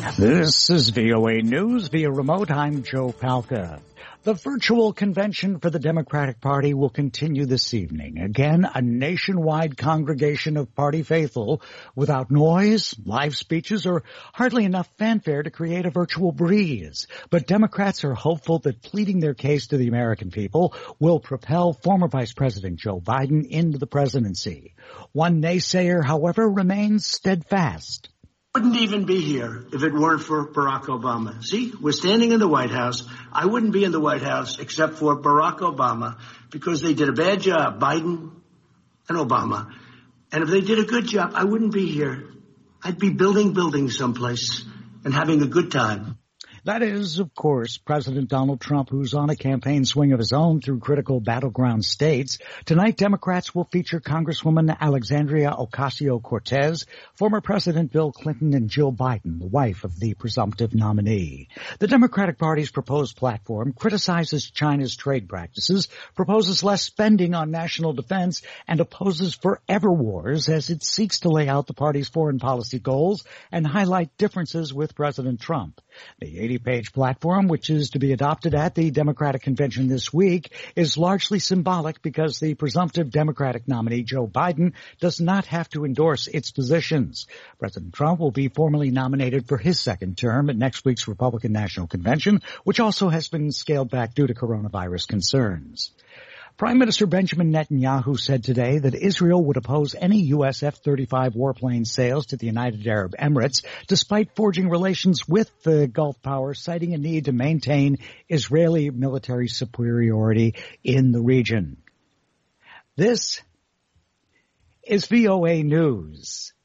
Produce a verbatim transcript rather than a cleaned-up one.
This is V O A News via remote. I'm Joe Palca. The virtual convention for the Democratic Party will continue this evening. Again, a nationwide congregation of party faithful without noise, live speeches, or hardly enough fanfare to create a virtual breeze. But Democrats are hopeful that pleading their case to the American people will propel former Vice President Joe Biden into the presidency. One naysayer, however, remains steadfast. Wouldn't even be here if it weren't for Barack Obama. See, we're standing in the White House. I wouldn't be in the White House except for Barack Obama because they did a bad job, Biden and Obama. And if they did a good job, I wouldn't be here. I'd be building buildings someplace and having a good time. That is, of course, President Donald Trump, who's on a campaign swing of his own through critical battleground states. Tonight, Democrats will feature Congresswoman Alexandria Ocasio-Cortez, former President Bill Clinton, and Jill Biden, the wife of the presumptive nominee. The Democratic Party's proposed platform criticizes China's trade practices, proposes less spending on national defense, and opposes forever wars as it seeks to lay out the party's foreign policy goals and highlight differences with President Trump. The eighty-page platform, which is to be adopted at the Democratic Convention this week, is largely symbolic because the presumptive Democratic nominee, Joe Biden, does not have to endorse its positions. President Trump will be formally nominated for his second term at next week's Republican National Convention, which also has been scaled back due to coronavirus concerns. Prime Minister Benjamin Netanyahu said today that Israel would oppose any U S F thirty-five warplane sales to the United Arab Emirates, despite forging relations with the Gulf power, citing a need to maintain Israeli military superiority in the region. This is V O A News.